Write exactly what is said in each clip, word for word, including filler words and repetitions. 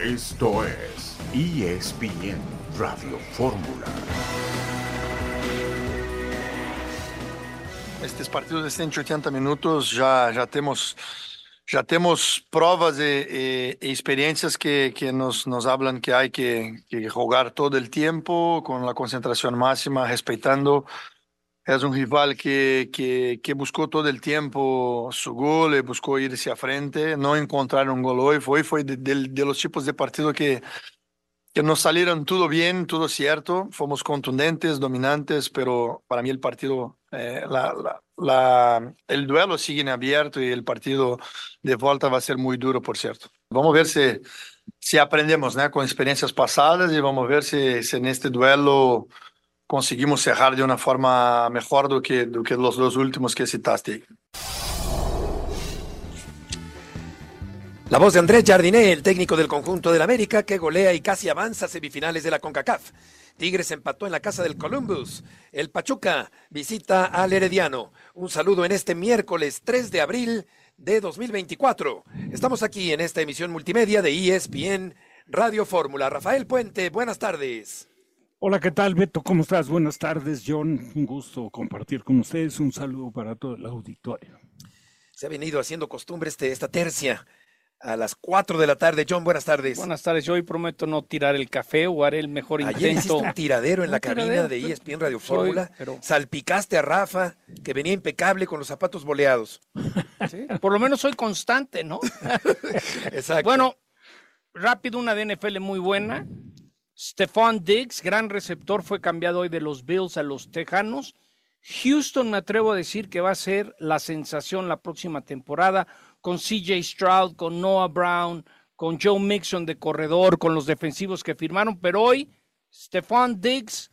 Esto es E S P N Radio Fórmula. Estes partidos de ciento ochenta minutos já já temos já temos provas e, e, e experiências que que nos nos hablan que hay que que jugar todo el tiempo con la concentración máxima, respeitando. Es un rival que, que, que buscó todo el tiempo su gol, y buscó irse a frente, no encontrar un gol hoy. Fue, fue de, de, de los tipos de partido que, que nos salieron todo bien, todo cierto. Fomos contundentes, dominantes, pero para mí el partido, eh, la, la, la, el duelo sigue en abierto y el partido de vuelta va a ser muy duro, por cierto. Vamos a ver si, si aprendemos, ¿no?, con experiencias pasadas, y vamos a ver si, si en este duelo conseguimos cerrar de una forma mejor do que, do que los dos últimos que citaste. La voz de Andrés Jardiné, el técnico del conjunto del América, que golea y casi avanza a semifinales de la CONCACAF. Tigres empató en la casa del Columbus. El Pachuca visita al Herediano. Un saludo en este miércoles tres de abril de dos mil veinticuatro. Estamos aquí en esta emisión multimedia de E S P N Radio Fórmula. Rafael Puente, buenas tardes. Hola, ¿qué tal, Beto? ¿Cómo estás? Buenas tardes, John. Un gusto compartir con ustedes. Un saludo para todo el auditorio. Se ha venido haciendo costumbre este, esta tercia a las cuatro de la tarde. John, buenas tardes. Buenas tardes. Yo hoy prometo no tirar el café o haré el mejor Ayer intento. hiciste un tiradero en Un la tiradero, cabina de E S P N Radio Fórmula. Soy, pero... Salpicaste a Rafa, que venía impecable con los zapatos boleados. ¿Sí? Por lo menos soy constante, ¿no? Exacto. Bueno, rápido, una de N F L muy buena. Stephon Diggs, gran receptor, fue cambiado hoy de los Bills a los Tejanos. Houston, me atrevo a decir que va a ser la sensación la próxima temporada, con C J Stroud, con Noah Brown, con Joe Mixon de corredor, con los defensivos que firmaron, pero hoy Stephon Diggs,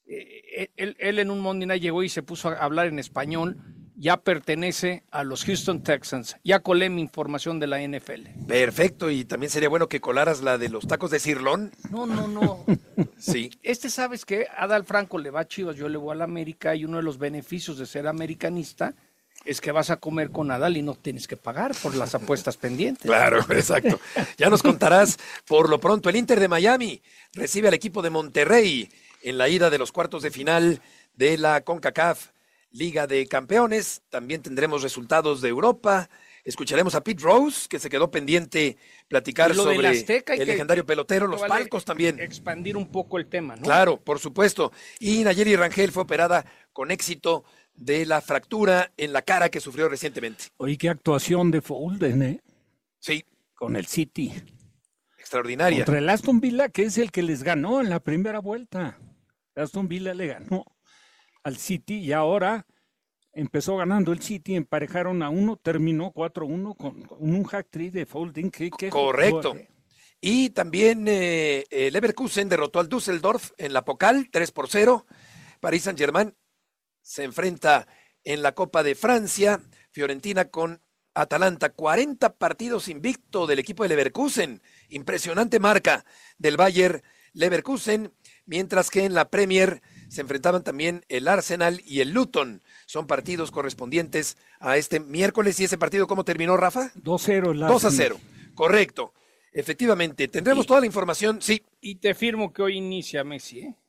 eh, él, él en un Monday Night llegó y se puso a hablar en español. Ya pertenece a los Houston Texans. Ya colé mi información de la N F L. Perfecto, y también sería bueno que colaras la de los tacos de cirlón. No, no, no. Sí. Este, ¿sabes qué? Adal Franco le va a Chivas, yo le voy a la América, y uno de los beneficios de ser americanista es que vas a comer con Adal y no tienes que pagar por las apuestas pendientes. Claro, exacto. Ya nos contarás. Por lo pronto, el Inter de Miami recibe al equipo de Monterrey en la ida de los cuartos de final de la CONCACAF Liga de Campeones. También tendremos resultados de Europa. Escucharemos a Pete Rose, que se quedó pendiente platicar sobre Azteca, el legendario pelotero, los vale palcos también. Expandir un poco el tema, ¿no? Claro, por supuesto. Y Nayeli Rangel fue operada con éxito de la fractura en la cara que sufrió recientemente. Oye, qué actuación de Folden, ¿eh? Sí. Con el City. Extraordinaria. Contra el Aston Villa, que es el que les ganó en la primera vuelta. Aston Villa le ganó al City y ahora empezó ganando el City, emparejaron a uno, terminó cuatro uno con, con un hat-trick de Folding. Que, que Correcto. Jugó. Y también eh, el Leverkusen derrotó al Düsseldorf en la Pokal tres por cero. Paris Saint-Germain se enfrenta en la Copa de Francia. Fiorentina con Atalanta. cuarenta partidos invicto del equipo de Leverkusen. Impresionante marca del Bayer Leverkusen. Mientras que en la Premier se enfrentaban también el Arsenal y el Luton. Son partidos correspondientes a este miércoles. ¿Y ese partido cómo terminó, Rafa? dos cero. dos a cero, correcto. Efectivamente, tendremos y, toda la información, sí. Y te firmo que hoy inicia Messi, ¿eh?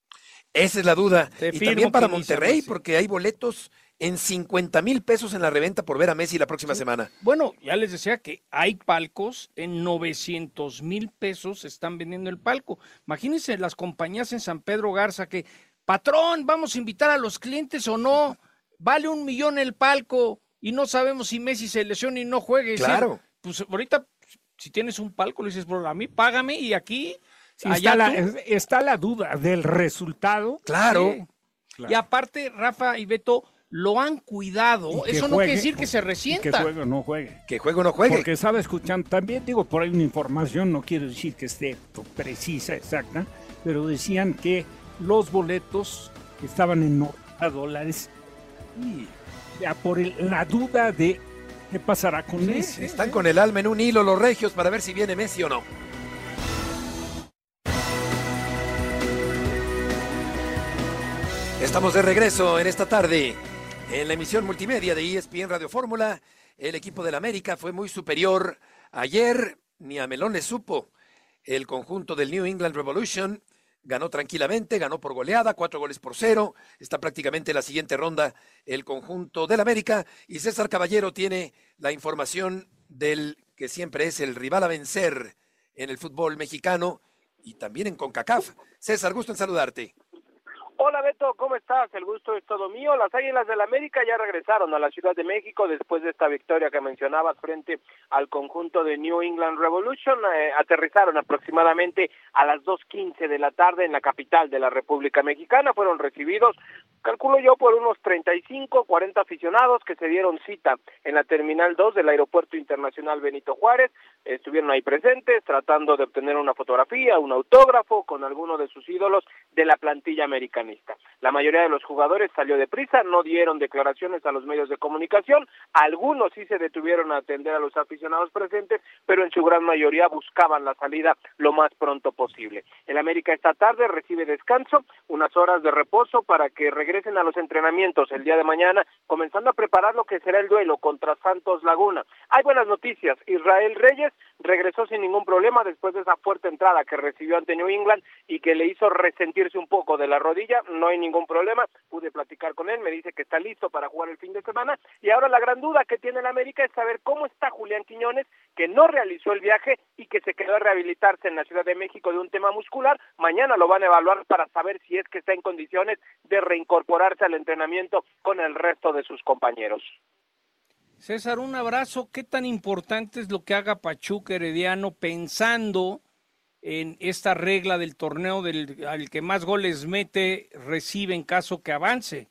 Esa es la duda. Te y también para Monterrey, porque hay boletos en cincuenta mil pesos en la reventa por ver a Messi la próxima sí. semana. Bueno, ya les decía que hay palcos en novecientos mil pesos, están vendiendo el palco. Imagínense las compañías en San Pedro Garza que, patrón, vamos a invitar a los clientes o no, vale un millón el palco y no sabemos si Messi se lesiona y no juegue. Claro. Pues ahorita, si tienes un palco, le dices, a mí págame y aquí... Sí, está, la, está la duda del resultado. Claro. Sí. claro. Y aparte, Rafa y Beto lo han cuidado. Eso no quiere decir que se resienta. Que juegue o no juegue. Que juegue o no juegue. Porque estaba escuchando, también digo, por ahí una información, no quiero decir que esté precisa, exacta, pero decían que los boletos estaban en noventa dólares. Y ya por el, la duda de qué pasará con sí, Messi. Están con el alma en un hilo los regios para ver si viene Messi o no. Estamos de regreso en esta tarde en la emisión multimedia de E S P N Radio Fórmula. El equipo del América fue muy superior ayer, ni a Melón le supo el conjunto del New England Revolution ganó tranquilamente, ganó por goleada, cuatro goles por cero. Está prácticamente en la siguiente ronda el conjunto del América. Y César Caballero tiene la información del que siempre es el rival a vencer en el fútbol mexicano y también en CONCACAF. César, gusto en saludarte. Hola Beto, ¿cómo estás? El gusto es todo mío. Las Águilas del América ya regresaron a la Ciudad de México después de esta victoria que mencionabas frente al conjunto de New England Revolution. Eh, aterrizaron aproximadamente a las dos quince de la tarde en la capital de la República Mexicana. Fueron recibidos, calculo yo, por unos treinta y cinco, cuarenta aficionados que se dieron cita en la Terminal dos del Aeropuerto Internacional Benito Juárez. Estuvieron ahí presentes tratando de obtener una fotografía, un autógrafo con alguno de sus ídolos de la plantilla americana. La mayoría de los jugadores salió deprisa, no dieron declaraciones a los medios de comunicación, algunos sí se detuvieron a atender a los aficionados presentes, pero en su gran mayoría buscaban la salida lo más pronto posible. El América esta tarde recibe descanso, unas horas de reposo para que regresen a los entrenamientos el día de mañana, comenzando a preparar lo que será el duelo contra Santos Laguna. Hay buenas noticias, Israel Reyes regresó sin ningún problema después de esa fuerte entrada que recibió ante New England y que le hizo resentirse un poco de la rodilla. No hay ningún problema, pude platicar con él, me dice que está listo para jugar el fin de semana, y ahora la gran duda que tiene el América es saber cómo está Julián Quiñones, que no realizó el viaje y que se quedó a rehabilitarse en la Ciudad de México de un tema muscular. Mañana lo van a evaluar para saber si es que está en condiciones de reincorporarse al entrenamiento con el resto de sus compañeros. César, un abrazo. ¿Qué tan importante es lo que haga Pachuca Herediano pensando en esta regla del torneo del al que más goles mete recibe en caso que avance?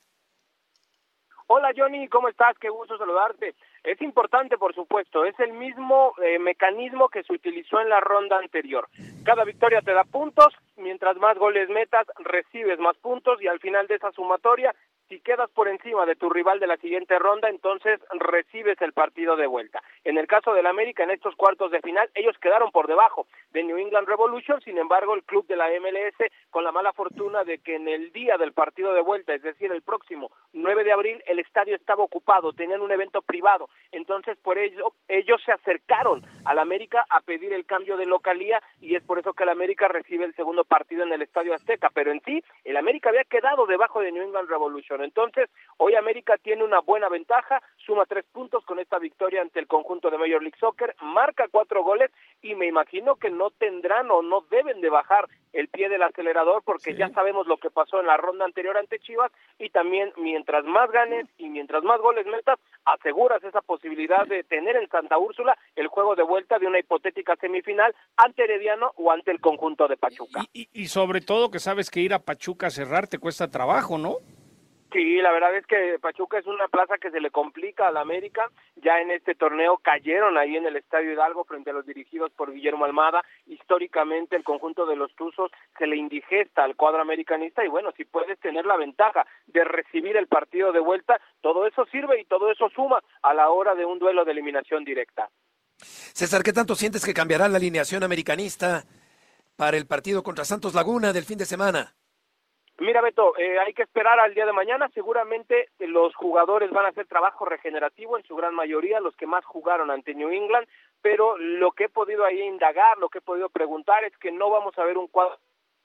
Hola Johnny, ¿cómo estás? Qué gusto saludarte. Es importante, por supuesto, es el mismo eh, mecanismo que se utilizó en la ronda anterior. Cada victoria te da puntos, mientras más goles metas, recibes más puntos y al final de esa sumatoria, si quedas por encima de tu rival de la siguiente ronda, entonces recibes el partido de vuelta. En el caso del América, en estos cuartos de final, ellos quedaron por debajo de New England Revolution, sin embargo, el club de la M L S, con la mala fortuna de que en el día del partido de vuelta, es decir, el próximo nueve de abril, el estadio estaba ocupado, tenían un evento privado, entonces por ello, ellos se acercaron al América a pedir el cambio de localía, y es por eso que el América recibe el segundo partido en el Estadio Azteca, pero en sí, el América había quedado debajo de New England Revolution. Entonces, hoy América tiene una buena ventaja, suma tres puntos con esta victoria ante el conjunto de Major League Soccer, marca cuatro goles y me imagino que no tendrán o no deben de bajar el pie del acelerador porque sí. Ya sabemos lo que pasó en la ronda anterior ante Chivas y también mientras más ganes y mientras más goles metas, aseguras esa posibilidad de tener en Santa Úrsula el juego de vuelta de una hipotética semifinal ante Herediano o ante el conjunto de Pachuca. Y, y, y sobre todo que sabes que ir a Pachuca a cerrar te cuesta trabajo, ¿no? Sí, la verdad es que Pachuca es una plaza que se le complica a la América. Ya en este torneo cayeron ahí en el Estadio Hidalgo frente a los dirigidos por Guillermo Almada. Históricamente el conjunto de los Tuzos se le indigesta al cuadro americanista y bueno, si puedes tener la ventaja de recibir el partido de vuelta, todo eso sirve y todo eso suma a la hora de un duelo de eliminación directa. César, ¿qué tanto sientes que cambiará la alineación americanista para el partido contra Santos Laguna del fin de semana? Mira Beto, eh, hay que esperar al día de mañana, seguramente los jugadores van a hacer trabajo regenerativo en su gran mayoría, los que más jugaron ante New England, pero lo que he podido ahí indagar, lo que he podido preguntar es que no vamos a ver un cuadro.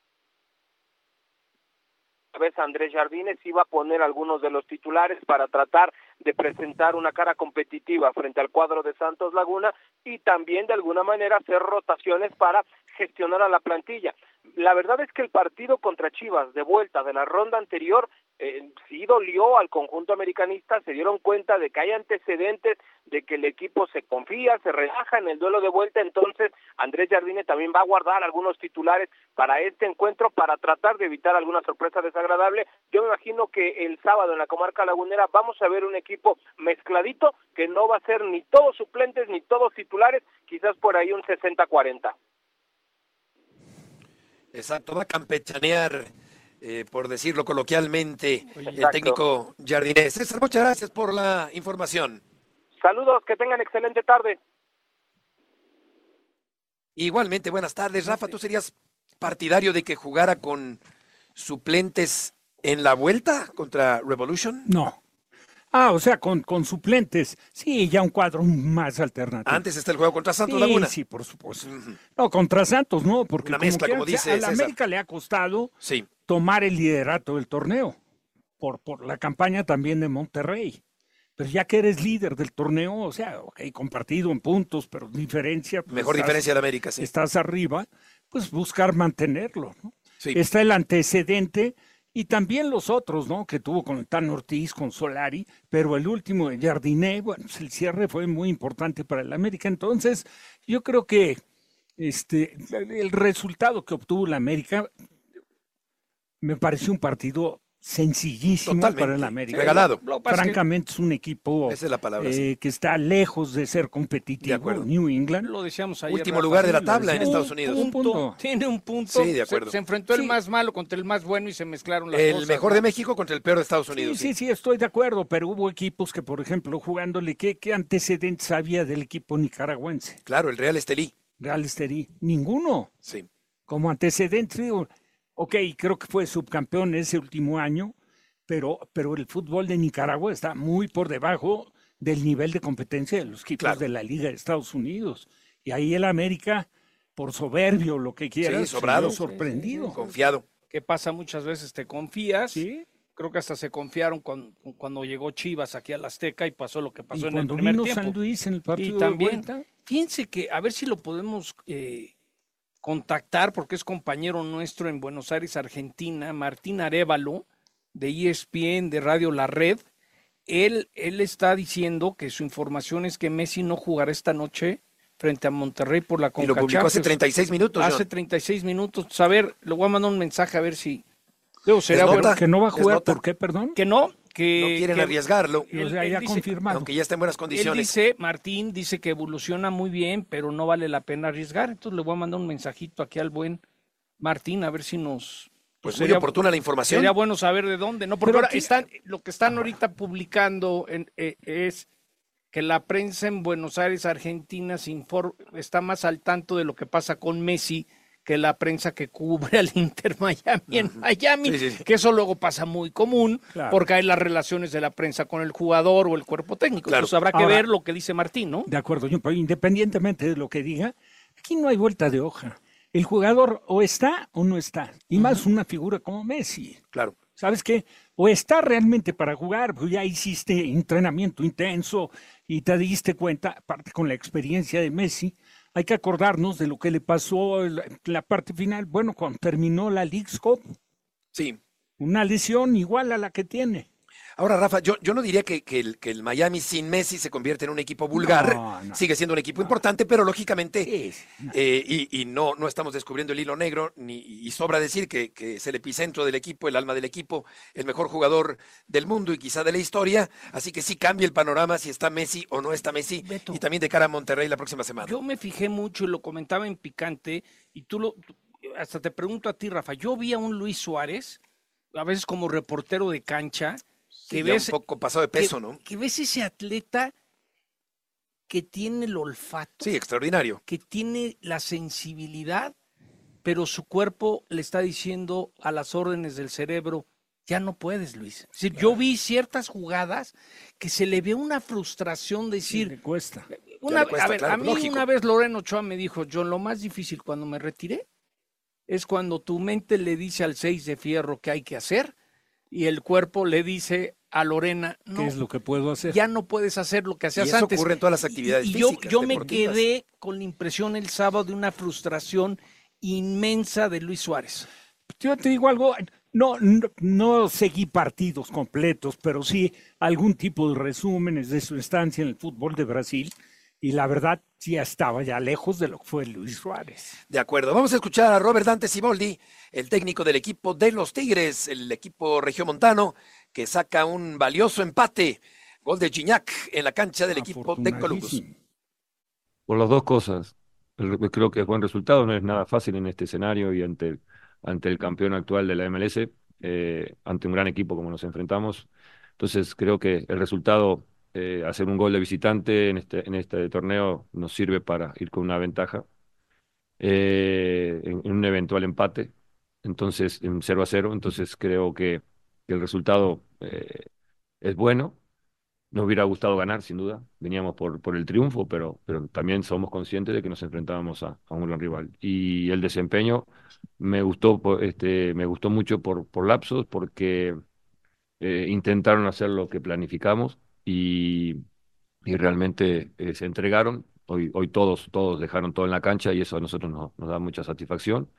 A veces Andrés Jardines iba a poner algunos de los titulares para tratar de presentar una cara competitiva frente al cuadro de Santos Laguna y también de alguna manera hacer rotaciones para gestionar a la plantilla. La verdad es que el partido contra Chivas de vuelta de la ronda anterior eh, sí dolió al conjunto americanista, se dieron cuenta de que hay antecedentes, de que el equipo se confía, se relaja en el duelo de vuelta, entonces Andrés Jardine también va a guardar algunos titulares para este encuentro para tratar de evitar alguna sorpresa desagradable. Yo me imagino que el sábado en la comarca lagunera vamos a ver un equipo mezcladito que no va a ser ni todos suplentes ni todos titulares, quizás por ahí un sesenta cuarenta. Exacto, va a campechanear, eh, por decirlo coloquialmente, Oye, el técnico Jardinés. César, muchas gracias por la información. Saludos, que tengan excelente tarde. Igualmente, buenas tardes. Rafa, ¿tú serías partidario de que jugara con suplentes en la vuelta contra Revolution? No. Ah, o sea, con, con suplentes. Sí, ya un cuadro más alternativo. Antes está el juego contra Santos Sí, Laguna. sí, por supuesto. No, contra Santos no, porque Una mezcla, quiera como que sea, dice a la César. América le ha costado Sí. tomar el liderato del torneo, por, por la campaña también de Monterrey. Pero ya que eres líder del torneo, o sea, ok, compartido en puntos, pero diferencia. Pues Mejor estás, diferencia de América, sí. Estás arriba, pues buscar mantenerlo, ¿no? Sí. Está el antecedente y también los otros, ¿no? Que tuvo con Tan Ortiz, con Solari, pero el último de Jardiné, bueno, pues el cierre fue muy importante para el América. Entonces, yo creo que este, el resultado que obtuvo la América me pareció un partido sencillísimo Totalmente. para el América. Regalado. Lo que pasa es que- Francamente es un equipo Esa es la palabra, eh, sí. que está lejos de ser De competitivo. acuerdo. New England. Lo decíamos ayer. Último Rafa, lugar de la sí, tabla lo en decía. Estados Unidos. Un punto. Tiene un punto. Sí, de acuerdo. Se, se enfrentó el Sí. más malo contra el más bueno y se mezclaron las El cosas. mejor ¿no? de México contra el peor de Estados Unidos. Sí, sí, sí, estoy de acuerdo, pero hubo equipos que, por ejemplo, jugándole, ¿qué, qué antecedentes había del equipo nicaragüense? Claro, el Real Estelí. Real Estelí. Ninguno. Sí. Como antecedente, digo, ok, creo que fue subcampeón ese último año, pero, pero el fútbol de Nicaragua está muy por debajo del nivel de competencia de los equipos Claro. de la Liga de Estados Unidos. Y ahí el América, por soberbio, lo que quiera, Sí, sobrado. sorprendido. Confiado. Que pasa muchas veces, te confías. Sí. Creo que hasta se confiaron con- cuando llegó Chivas aquí al Azteca y pasó lo que pasó Y en el cuando primer vino tiempo. San Luis en el partido Y también, de vuelta, fíjense que a ver si lo podemos eh, contactar, porque es compañero nuestro en Buenos Aires, Argentina, Martín Arévalo, de E S P N, de Radio La Red. Él, él está diciendo que su información es que Messi no jugará esta noche frente a Monterrey por la Y Conca lo publicó hace Champions. treinta y seis minutos. Hace John. treinta y seis minutos. A ver, le voy a mandar un mensaje a ver si... Digo, será nota. bueno que no va a jugar, Desnota. ¿por qué, perdón? que no, que... No quieren que- arriesgarlo, él- O sea, él ya dice- confirmado. aunque ya está en buenas Él condiciones. dice, Martín dice que evoluciona muy bien, pero no vale la pena arriesgar. Entonces le voy a mandar un mensajito aquí al buen Martín a ver si nos... Pues muy sería- oportuna la información. Sería bueno saber de dónde, ¿no? Porque Pero ahora aquí- están, lo que están ahorita publicando en- eh, es que la prensa en Buenos Aires, Argentina, se infor- está más al tanto de lo que pasa con Messi que la prensa que cubre al Inter Miami en Miami, Sí, sí, sí. que eso luego pasa muy común, Claro. porque hay las relaciones de la prensa con el jugador o el cuerpo técnico. Claro. Entonces habrá que Ahora- ver lo que dice Martín, ¿no? De acuerdo, yo, pero independientemente de lo que diga, aquí no hay vuelta de hoja. El jugador o está o no está. Y más una figura como Messi. Claro. ¿Sabes qué? O está realmente para jugar, pues ya hiciste entrenamiento intenso y te diste cuenta, aparte con la experiencia de Messi, hay que acordarnos de lo que le pasó en la, en la parte final, bueno, cuando terminó la Leagues Cup, Sí. una lesión igual a la que tiene. Ahora, Rafa, yo, yo no diría que, que el, que el Miami sin Messi se convierte en un equipo vulgar. No, no. Sigue siendo un equipo importante, pero lógicamente, Sí, sí, no. eh, y, y no, no estamos descubriendo el hilo negro, ni, y sobra decir que, que es el epicentro del equipo, el alma del equipo, el mejor jugador del mundo y quizá de la historia. Así que sí cambia el panorama si está Messi o no está Messi. Beto. Y también de cara a Monterrey la próxima semana. Yo me fijé mucho y lo comentaba en Picante, y tú lo, tú- hasta te pregunto a ti, Rafa, yo vi a un Luis Suárez, a veces como reportero de cancha, que Sí, ya ves, un poco pasado de peso, que, ¿no? que ves ese atleta que tiene el olfato, Sí, extraordinario. que tiene la sensibilidad, pero su cuerpo le está diciendo a las órdenes del cerebro, ya no puedes, Luis. Es decir, yo vi ciertas jugadas que se le ve una frustración de Sí, decir, le cuesta. una, le cuesta, a ver, claro, a mí lógico. una vez Lorena Ochoa me dijo, John, lo más difícil cuando me retiré es cuando tu mente le dice al seis de fierro que hay que hacer y el cuerpo le dice a Lorena, ¿Qué no, es lo que puedo hacer? ya no puedes hacer lo que Y hacías eso antes. ocurre en todas las actividades Y, y yo, físicas, yo me deportivas. quedé con la impresión el sábado de una frustración inmensa de Luis Suárez. Yo te digo algo, no, no, no seguí partidos completos, pero sí algún tipo de resúmenes de su estancia en el fútbol de Brasil, y la verdad sí estaba ya lejos de lo que fue Luis Suárez. De acuerdo. Vamos a escuchar a Robert Dante Siboldi, el técnico del equipo de los Tigres, el equipo regiomontano, que saca un valioso empate. Gol de Gignac en la cancha del equipo de Columbus. Afortunadísimo. Por las dos cosas. El- creo que es buen resultado, no es nada fácil en este escenario y ante el, ante el campeón actual de la M L S, eh, ante un gran equipo como nos enfrentamos. Entonces creo que el resultado, eh, hacer un gol de visitante en este, en este torneo nos sirve para ir con una ventaja eh, en, en un eventual empate, entonces en cero a cero. Entonces creo que, que el resultado eh, es bueno. Nos hubiera gustado ganar, sin duda. Veníamos por, por el triunfo, pero, pero también somos conscientes de que nos enfrentábamos a, a un gran rival. Y el desempeño me gustó, po- este, me gustó mucho por, por lapsos, porque eh, intentaron hacer lo que planificamos y, y realmente eh, se entregaron. Hoy, hoy todos, todos dejaron todo en la cancha y eso a nosotros nos, nos da mucha satisfacción.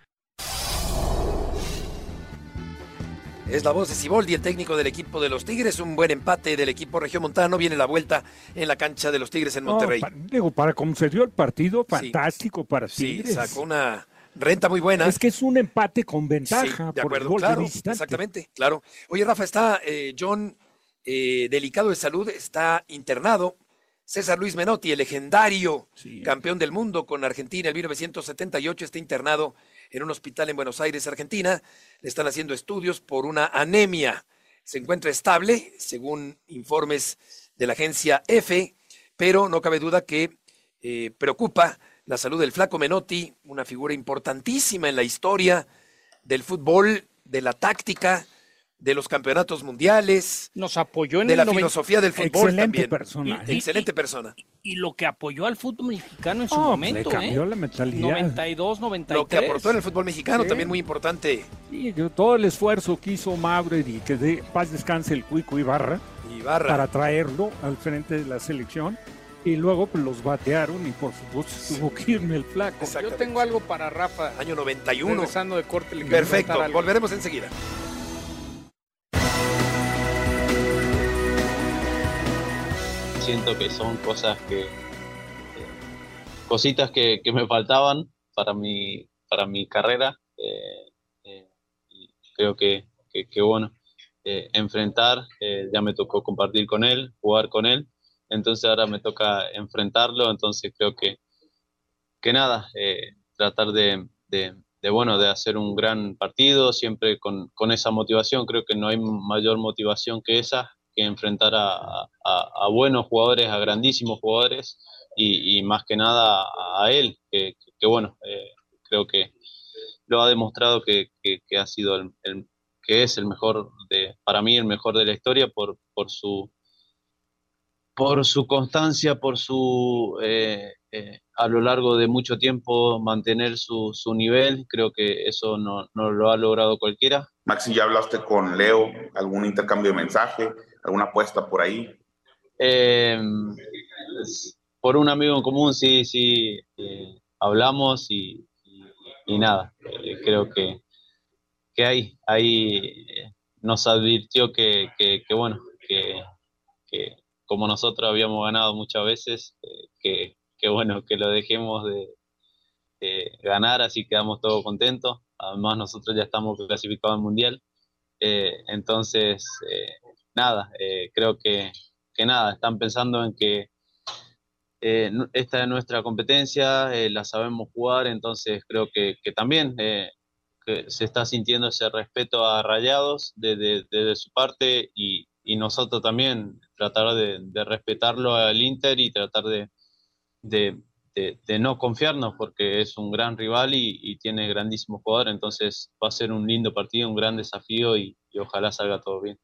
Es la voz de Siboldi, el técnico del equipo de los Tigres. Un buen empate del equipo regiomontano. Viene la vuelta en la cancha de los Tigres en Monterrey. No, pa- digo, para cómo se dio el partido, fantástico para Sí, Tigres. sacó una renta muy buena. Es que es un empate con Sí, ventaja de por el acuerdo, gol claro, de visitante. exactamente, claro. Oye, Rafa, está eh, John eh, delicado de salud, está internado. César Luis Menotti, el legendario Sí. campeón del mundo con Argentina en mil novecientos setenta y ocho, está internado en un hospital en Buenos Aires, Argentina. Le están haciendo estudios por una anemia. Se encuentra estable, según informes de la agencia EFE, pero no cabe duda que eh, preocupa la salud del flaco Menotti, una figura importantísima en la historia del fútbol, de la táctica, de los campeonatos mundiales, Nos apoyó en de el la noventa filosofía del fútbol Excelente también. persona. Y- Excelente persona. y lo que apoyó al fútbol mexicano en su No, pues, momento, le cambió ¿eh? la mentalidad. noventa y dos, noventa y tres. Lo que aportó en el fútbol mexicano Sí. también muy importante. Sí, que todo el esfuerzo que hizo Maurer y que de paz descanse el Cuico Ibarra Ibarra. para traerlo al frente de la selección. Y luego pues, los batearon y por supuesto tuvo que irme el flaco. Yo Exactamente. tengo algo para Rafa. Año noventa y uno. Regresando de corte. le quiero Perfecto. preguntar algo. Volveremos enseguida. Siento que son cosas que, eh, cositas que, que me faltaban para mi, para mi carrera. Eh, eh, y creo que, que, que bueno, eh, enfrentar, eh, ya me tocó compartir con él, jugar con él, entonces ahora me toca enfrentarlo, entonces creo que, que nada, eh, tratar de, de, de, bueno, de hacer un gran partido, siempre con, con esa motivación. Creo que no hay mayor motivación que esa, que enfrentar a, a, a buenos jugadores, a grandísimos jugadores y, y más que nada a, a él, que, que, que bueno, eh, creo que lo ha demostrado que, que, que ha sido el, el, que es el mejor de, para mí el mejor de la historia por, por su por su constancia, por su eh, eh, a lo largo de mucho tiempo mantener su, su nivel. Creo que eso no, no lo ha logrado cualquiera. Maxi, ¿ya hablaste con Leo? ¿Algún intercambio de mensaje? ¿Alguna apuesta por ahí? Eh, por un amigo en común, sí, sí, eh, hablamos y, y, y nada, eh, creo que, que ahí, ahí eh, nos advirtió que, que, que bueno, que, que como nosotros habíamos ganado muchas veces, eh, que, que bueno, que lo dejemos de, de ganar, así quedamos todos contentos. Además nosotros ya estamos clasificados al Mundial, eh, entonces eh, nada, eh, creo que, que nada, están pensando en que eh, esta es nuestra competencia, eh, la sabemos jugar, entonces creo que, que también eh, que se está sintiendo ese respeto a Rayados desde, desde su parte y, y nosotros también tratar de, de respetarlo al Inter y tratar de, de, de, de no confiarnos porque es un gran rival y, y tiene grandísimos jugadores, entonces va a ser un lindo partido, un gran desafío y, y ojalá salga todo bien.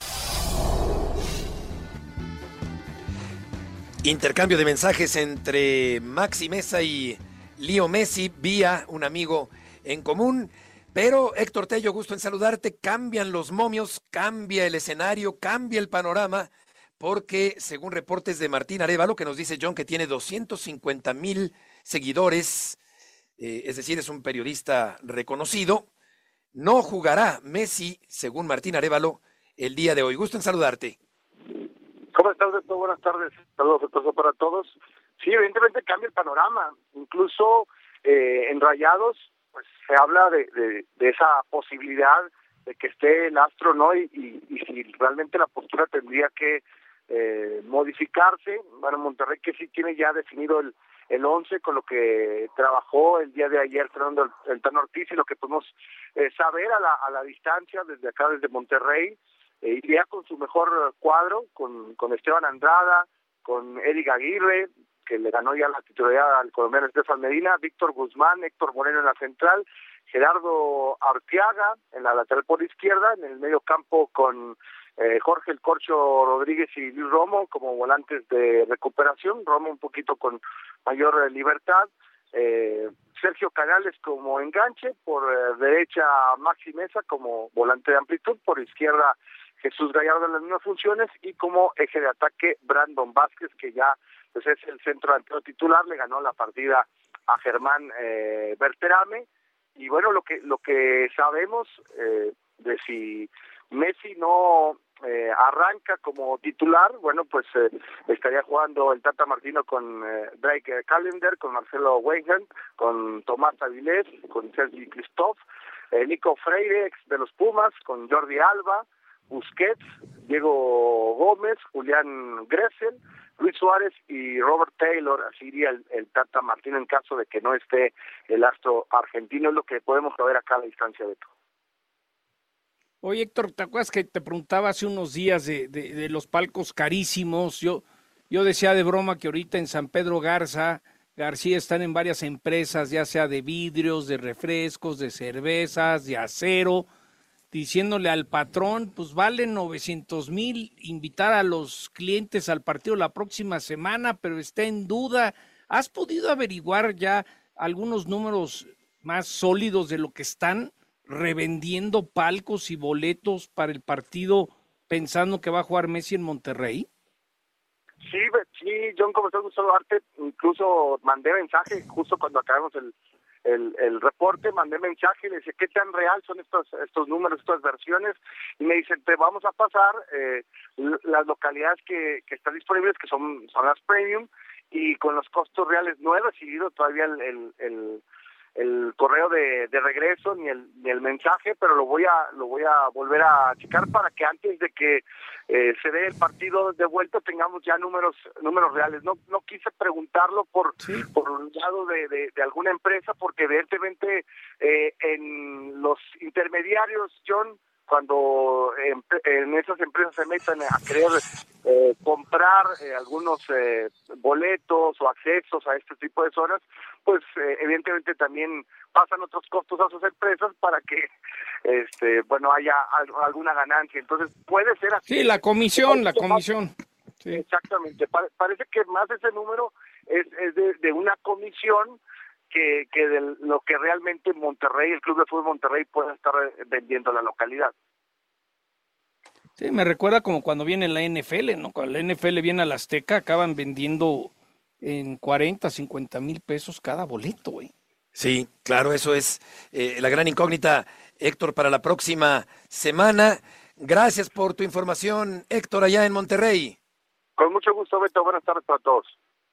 Intercambio de mensajes entre Maxi Meza y Leo Messi vía un amigo en común. Pero Héctor Tello, gusto en saludarte. Cambian los momios, cambia el escenario, cambia el panorama, porque según reportes de Martín Arévalo, que nos dice John que tiene doscientos cincuenta mil seguidores, eh, es decir, es un periodista reconocido, no jugará Messi, según Martín Arévalo, el día de hoy. Gusto en saludarte. ¿Cómo estás, Beto? Buenas tardes. Saludos afectuosos para todos. Sí, evidentemente cambia el panorama. Incluso eh, en Rayados, pues se habla de, de, de esa posibilidad de que esté el astro, ¿no? Y, y, y si realmente la postura tendría que eh, modificarse. Bueno, Monterrey que sí tiene ya definido el el once con lo que trabajó el día de ayer Fernando el, el Tan Ortiz y lo que podemos eh, saber a la, a la distancia desde acá, desde Monterrey. Eh, iría con su mejor cuadro, con, con Esteban Andrada, con Eric Aguirre, que le ganó ya la titularidad al colombiano Estefan Medina, Víctor Guzmán, Héctor Moreno en la central, Gerardo Arteaga en la lateral por izquierda, en el medio campo con eh, Jorge El Corcho Rodríguez y Luis Romo como volantes de recuperación, Romo un poquito con mayor eh, libertad, eh, Sergio Canales como enganche, por eh, derecha Maxi Mesa como volante de amplitud, por izquierda Jesús Gallardo en las mismas funciones, y como eje de ataque Brandon Vázquez, que ya pues es el centro delantero titular, le ganó la partida a Germán eh, Berterame. Y bueno, lo que lo que sabemos eh, de si Messi no eh, arranca como titular, bueno, pues eh, estaría jugando el Tata Martino con eh, Drake Callender, con Marcelo Weigand, con Tomás Avilés, con Sergi Christoph, eh, Nico Freire, ex de los Pumas, con Jordi Alba, Busquets, Diego Gómez, Julián Gressel, Luis Suárez y Robert Taylor. Así iría el, el Tata Martino en caso de que no esté el astro argentino, es lo que podemos saber acá a la distancia, Beto. Oye, Héctor, ¿te acuerdas que te preguntaba hace unos días de, de, de los palcos carísimos? Yo, yo decía de broma que ahorita en San Pedro Garza, García están en varias empresas, ya sea de vidrios, de refrescos, de cervezas, de acero, diciéndole al patrón, pues vale novecientos mil invitar a los clientes al partido la próxima semana, pero está en duda. ¿Has podido averiguar ya algunos números más sólidos de lo que están revendiendo palcos y boletos para el partido pensando que va a jugar Messi en Monterrey? Sí, sí, John, como estás gustando arte, incluso mandé mensaje justo cuando acabamos el El, el reporte, mandé mensaje y le dije, ¿qué tan real son estos estos números, estas versiones? Y me dicen, te vamos a pasar eh, las localidades que, que están disponibles, que son, son las premium, y con los costos reales. No he recibido todavía el, el, el, el correo de, de regreso ni el, ni el mensaje, pero lo voy a lo voy a volver a checar para que antes de que eh, se dé el partido de vuelta tengamos ya números números reales. No no quise preguntarlo por sí. por un lado de, de, de alguna empresa, porque evidentemente eh, en los intermediarios, John, cuando en, en esas empresas se metan a querer eh, comprar eh, algunos eh, boletos o accesos a este tipo de zonas, pues eh, evidentemente también pasan otros costos a sus empresas para que este bueno haya al, alguna ganancia. Entonces puede ser así. Sí, la comisión, la comisión. Sí. Exactamente. Pa- parece que más de ese número es, es de, de una comisión que, que de lo que realmente Monterrey, el Club de Fútbol Monterrey, pueda estar vendiendo a la localidad. Sí, me recuerda como cuando viene la N F L, ¿no? Cuando la N F L viene a la Azteca, acaban vendiendo en cuarenta, cincuenta mil pesos cada boleto, güey. Sí, claro, eso es eh, la gran incógnita, Héctor, para la próxima semana. Gracias por tu información, Héctor, allá en Monterrey. Con mucho gusto, Beto. Buenas tardes para todos.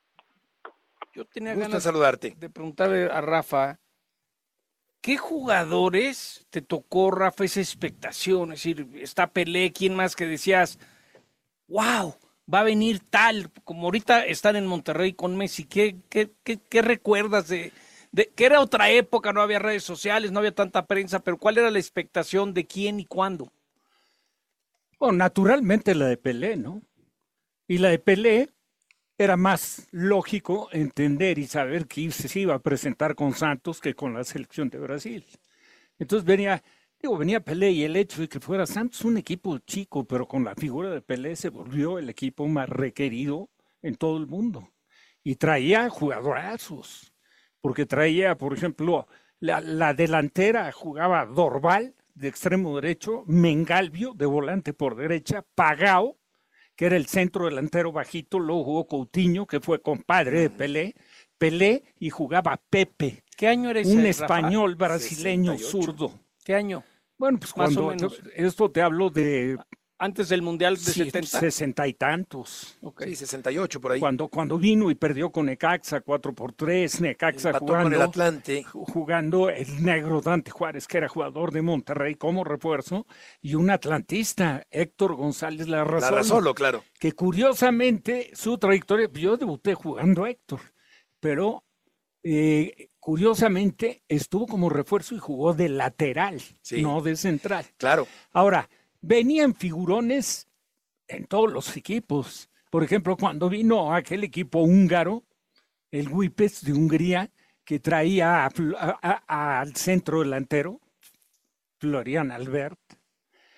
Yo tenía Gusto ganas en saludarte. de preguntarle a Rafa, ¿qué jugadores te tocó, Rafa, esa expectación? Es decir, está Pelé, ¿quién más que decías, wow, va a venir tal? Como ahorita están en Monterrey con Messi, ¿qué, qué, qué, qué recuerdas de, de que era otra época? No había redes sociales, no había tanta prensa, pero ¿cuál era la expectación de quién y cuándo? Bueno, naturalmente la de Pelé, ¿no? Y la de Pelé era más lógico entender y saber que se iba a presentar con Santos que con la selección de Brasil. Entonces venía, digo, venía Pelé, y el hecho de que fuera Santos un equipo chico, pero con la figura de Pelé se volvió el equipo más requerido en todo el mundo. Y traía jugadorazos, porque traía, por ejemplo, la, la delantera jugaba Dorval de extremo derecho, Mengalvio de volante por derecha, Pagao, que era el centro delantero bajito, luego jugó Coutinho, que fue compadre de Pelé, Pelé, y jugaba Pepe. ¿Qué año era ese, un Rafa? español brasileño sesenta y ocho. zurdo. ¿Qué año? Bueno, pues Más cuando, o menos. Esto te hablo de... Antes del Mundial de sí, setenta. sesenta y tantos. Okay. Sí, sesenta y ocho por ahí. Cuando, cuando vino y perdió con Necaxa cuatro por tres, Necaxa Empató jugando, con el Atlante. jugando el negro Dante Juárez, que era jugador de Monterrey como refuerzo, y un atlantista, Héctor González Larrazolo. Larrazolo, claro. Que curiosamente su trayectoria, yo debuté jugando a Héctor, pero eh, curiosamente estuvo como refuerzo y jugó de lateral, sí, no de central. Claro. Ahora, venían figurones en todos los equipos. Por ejemplo, cuando vino aquel equipo húngaro, el Wipes de Hungría, que traía a, a, a, al centro delantero, Florian Albert,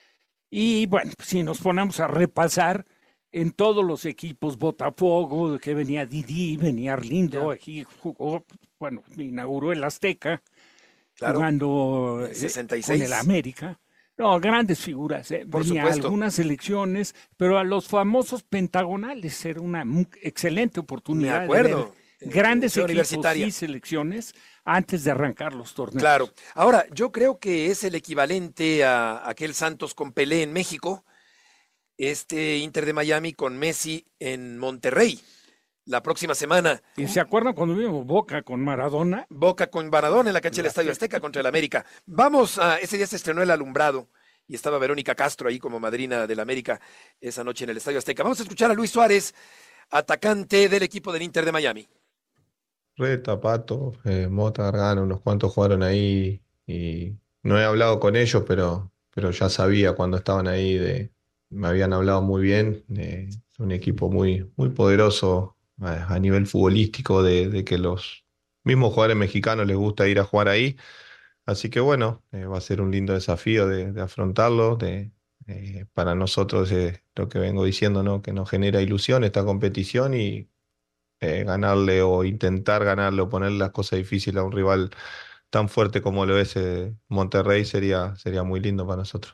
Y bueno, si nos ponemos a repasar, en todos los equipos, Botafogo, que venía Didi, venía Arlindo, aquí jugó, bueno, inauguró el Azteca, claro, jugando sesenta y seis. Con el América. No, grandes figuras, eh. Por venía supuesto. Algunas selecciones, pero a los famosos pentagonales era una excelente oportunidad. Me acuerdo. De ver grandes Ciudad equipos Universitaria. y selecciones antes de arrancar los torneos. Claro. Ahora, yo creo que es el equivalente a aquel Santos con Pelé en México, este Inter de Miami con Messi en Monterrey la próxima semana. ¿Y se acuerdan cuando vimos Boca con Maradona? Boca con Maradona en la cancha del Estadio Azteca contra el América. Vamos a, ese día se estrenó El Alumbrado y estaba Verónica Castro ahí como madrina del América esa noche en el Estadio Azteca. Vamos a escuchar a Luis Suárez, atacante del equipo del Inter de Miami. Reta, Pato, eh, Mota, Gargano, unos cuantos jugaron ahí y no he hablado con ellos, pero, pero ya sabía cuando estaban ahí, de, me habían hablado muy bien, de un equipo muy, muy poderoso a, a nivel futbolístico, de, de que los mismos jugadores mexicanos les gusta ir a jugar ahí, así que bueno, eh, va a ser un lindo desafío de, de afrontarlo, de, eh, para nosotros es lo que vengo diciendo, ¿no? Que nos genera ilusión esta competición y Eh, ganarle o intentar ganarle o poner las cosas difíciles a un rival tan fuerte como lo es eh, Monterrey sería, sería muy lindo para nosotros.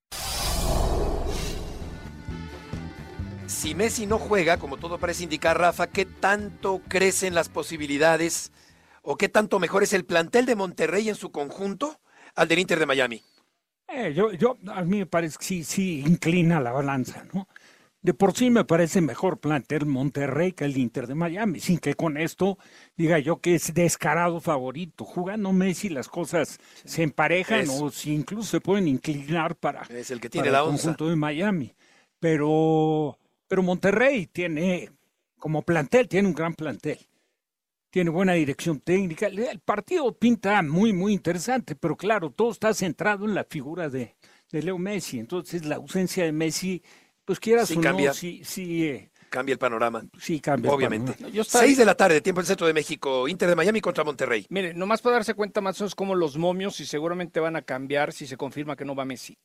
Si Messi no juega, como todo parece indicar, Rafa, ¿qué tanto crecen las posibilidades o qué tanto mejor es el plantel de Monterrey en su conjunto al del Inter de Miami? Eh, yo, yo, a mí me parece que sí, sí inclina la balanza, ¿no? De por sí me parece mejor plantel Monterrey que el Inter de Miami, sin que con esto diga yo que es descarado favorito. Jugando Messi las cosas se emparejan Es. o si incluso se pueden inclinar para, Es el que tiene para la el onza. conjunto de Miami. Pero, pero Monterrey tiene, como plantel, tiene un gran plantel. Tiene buena dirección técnica. El partido pinta muy, muy interesante, pero claro, todo está centrado en la figura de, de Leo Messi. Entonces la ausencia de Messi, pues quieras Sí o cambia. no, sí, sí, eh, Cambia el panorama. sí cambia. el Obviamente. panorama. Yo estaría- Seis de la tarde, tiempo del centro de México, Inter de Miami contra Monterrey. Mire, nomás para darse cuenta más o menos como los momios y seguramente van a cambiar si se confirma que no va Messi.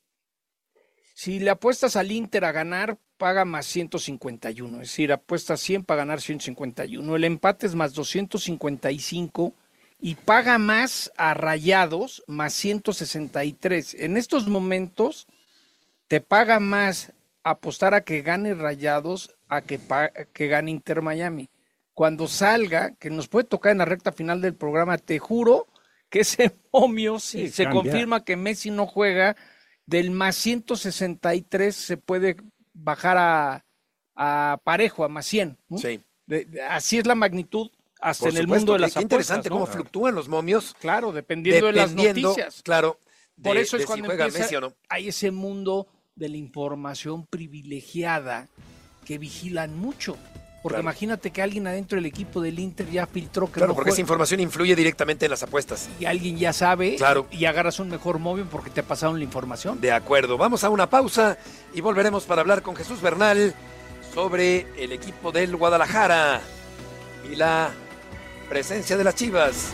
Si le apuestas al Inter a ganar, paga más ciento cincuenta y uno. Es decir, apuestas cien para ganar ciento cincuenta y uno. El empate es más doscientos cincuenta y cinco y paga más a Rayados más ciento sesenta y tres. En estos momentos te paga más apostar a que gane Rayados a que, pa- que gane Inter Miami. Cuando salga, que nos puede tocar en la recta final del programa, te juro que ese momio, si Sí, se cambia. confirma que Messi no juega, del más ciento sesenta y tres se puede bajar a, a parejo, a más cien. ¿no? Sí. De- de- así es la magnitud hasta Por en el supuesto, mundo de qué- las qué apuestas. interesante ¿no? cómo fluctúan los momios. Claro, dependiendo, de las Dependiendo, noticias. claro, de, Por eso de es cuando si juega empieza, Messi o no. hay ese mundo de la información privilegiada que vigilan mucho. Porque Claro. imagínate que alguien adentro del equipo del Inter ya filtró que Claro, no porque esa juega, información influye directamente en las apuestas. y alguien ya sabe Claro. y agarras un mejor móvil porque te pasaron la información. De acuerdo, vamos a una pausa y volveremos para hablar con Jesús Bernal sobre el equipo del Guadalajara y la presencia de las Chivas.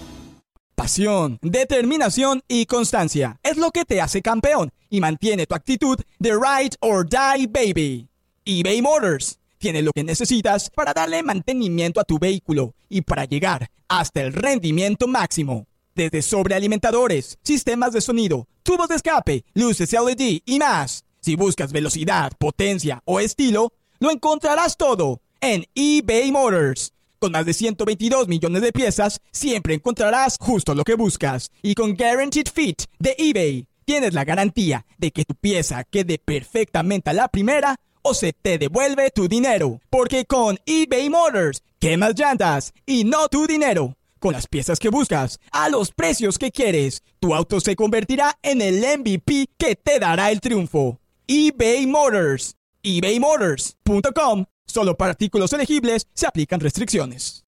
Pasión, determinación y constancia es lo que te hace campeón y mantiene tu actitud de ride or die, baby. eBay Motors tiene lo que necesitas para darle mantenimiento a tu vehículo y para llegar hasta el rendimiento máximo. Desde sobrealimentadores, sistemas de sonido, tubos de escape, luces L E D y más. Si buscas velocidad, potencia o estilo, lo encontrarás todo en eBay Motors. Con más de ciento veintidós millones de piezas, siempre encontrarás justo lo que buscas. Y con Guaranteed Fit de eBay, tienes la garantía de que tu pieza quede perfectamente a la primera o se te devuelve tu dinero. Porque con eBay Motors, quemas llantas y no tu dinero. Con las piezas que buscas, a los precios que quieres, tu auto se convertirá en el M V P que te dará el triunfo. eBay Motors. ebay motors punto com. Solo para artículos elegibles se aplican restricciones.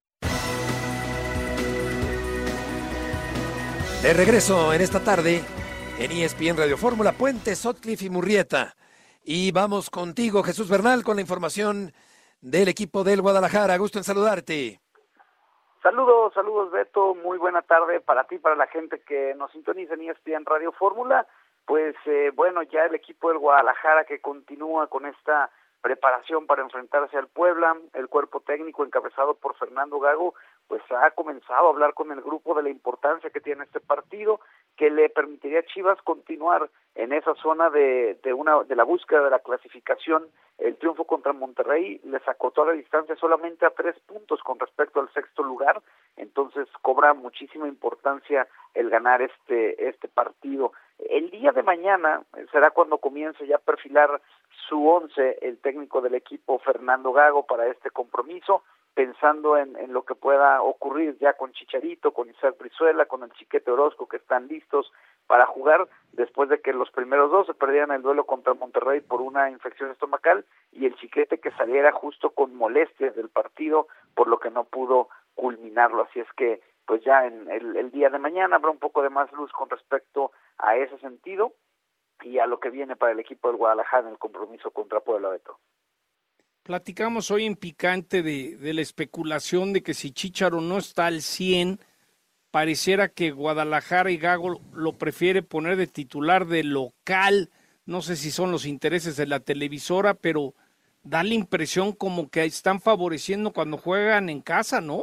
De regreso en esta tarde en E S P N Radio Fórmula, Puente, Sotcliffe y Murrieta. Y vamos contigo, Jesús Bernal, con la información del equipo del Guadalajara. Gusto en saludarte. Saludos, saludos Beto, muy buena tarde para ti, para la gente que nos sintoniza en E S P N Radio Fórmula. Pues eh, bueno, ya el equipo del Guadalajara que continúa con esta preparación para enfrentarse al Puebla, el cuerpo técnico encabezado por Fernando Gago, pues ha comenzado a hablar con el grupo de la importancia que tiene este partido, que le permitiría a Chivas continuar en esa zona de, de una de la búsqueda de la clasificación. El triunfo contra Monterrey les acotó la distancia solamente a tres puntos con respecto al sexto lugar, entonces cobra muchísima importancia el ganar este, este partido. El día de mañana será cuando comience ya a perfilar su once el técnico del equipo Fernando Gago para este compromiso, pensando en, en lo que pueda ocurrir ya con Chicharito, con Isaac Brizuela, con el Chiquete Orozco, que están listos para jugar después de que los primeros dos se perdieran el duelo contra Monterrey por una infección estomacal y el Chiquete que saliera justo con molestias del partido, por lo que no pudo culminarlo. Así es que pues ya en el, el día de mañana habrá un poco de más luz con respecto a ese sentido y a lo que viene para el equipo del Guadalajara en el compromiso contra Puebla, Beto. Platicamos hoy en Picante de, de la especulación de que si Chícharo no está al cien, pareciera que Guadalajara y Gago lo prefiere poner de titular de local. No sé si son los intereses de la televisora, pero da la impresión como que están favoreciendo cuando juegan en casa, ¿no?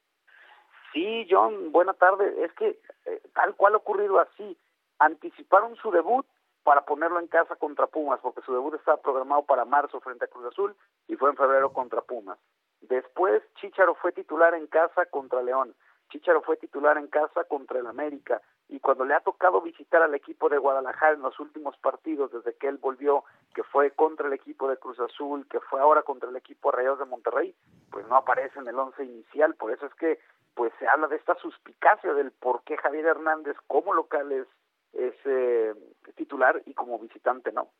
Sí, John, buena tarde. Es que eh, tal cual ha ocurrido así. Anticiparon su debut para ponerlo en casa contra Pumas, porque su debut estaba programado para marzo frente a Cruz Azul y fue en febrero contra Pumas. Después Chícharo fue titular en casa contra León, Chícharo fue titular en casa contra el América, y cuando le ha tocado visitar al equipo de Guadalajara en los últimos partidos, desde que él volvió, que fue contra el equipo de Cruz Azul, que fue ahora contra el equipo de Rayados de Monterrey, pues no aparece en el once inicial. Por eso es que pues se habla de esta suspicacia del por qué Javier Hernández como local es es eh, titular y como visitante no.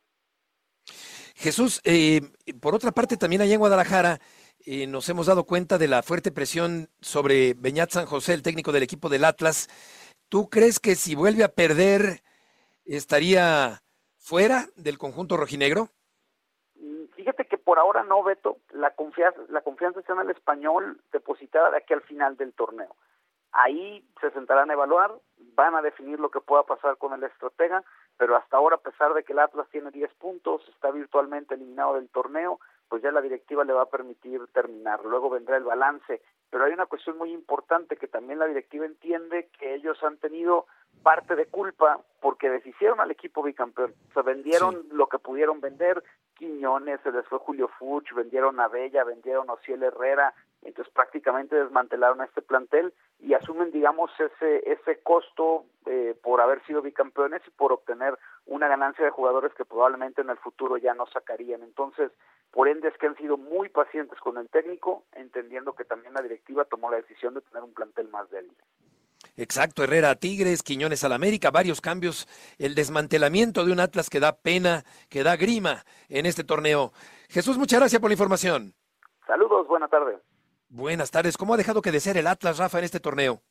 Jesús, eh, por otra parte también allá en Guadalajara eh, nos hemos dado cuenta de la fuerte presión sobre Beñat San José, el técnico del equipo del Atlas. ¿Tú crees que si vuelve a perder estaría fuera del conjunto rojinegro? Fíjate que por ahora no, Beto. La confianza, la confianza está en el Español depositada de aquí al final del torneo. Ahí se sentarán a evaluar, van a definir lo que pueda pasar con el estratega, pero hasta ahora, a pesar de que el Atlas tiene diez puntos, está virtualmente eliminado del torneo, pues ya la directiva le va a permitir terminar. Luego vendrá el balance, pero hay una cuestión muy importante que también la directiva entiende que ellos han tenido parte de culpa porque deshicieron al equipo bicampeón. O sea, vendieron sí. lo que pudieron vender, Quiñones, se les fue Julio Fuch, vendieron a Bella, vendieron a Ociel Herrera, entonces prácticamente desmantelaron a este plantel y asumen, digamos, ese ese costo eh, por haber sido bicampeones y por obtener una ganancia de jugadores que probablemente en el futuro ya no sacarían. Entonces, por ende es que han sido muy pacientes con el técnico, entendiendo que también la directiva tomó la decisión de tener un plantel más débil. Exacto, Herrera a Tigres, Quiñones al América, varios cambios, el desmantelamiento de un Atlas que da pena, que da grima en este torneo. Jesús, muchas gracias por la información. Saludos, buena tarde. Buenas tardes. ¿Cómo ha dejado que de ser el Atlas, Rafa, en este torneo?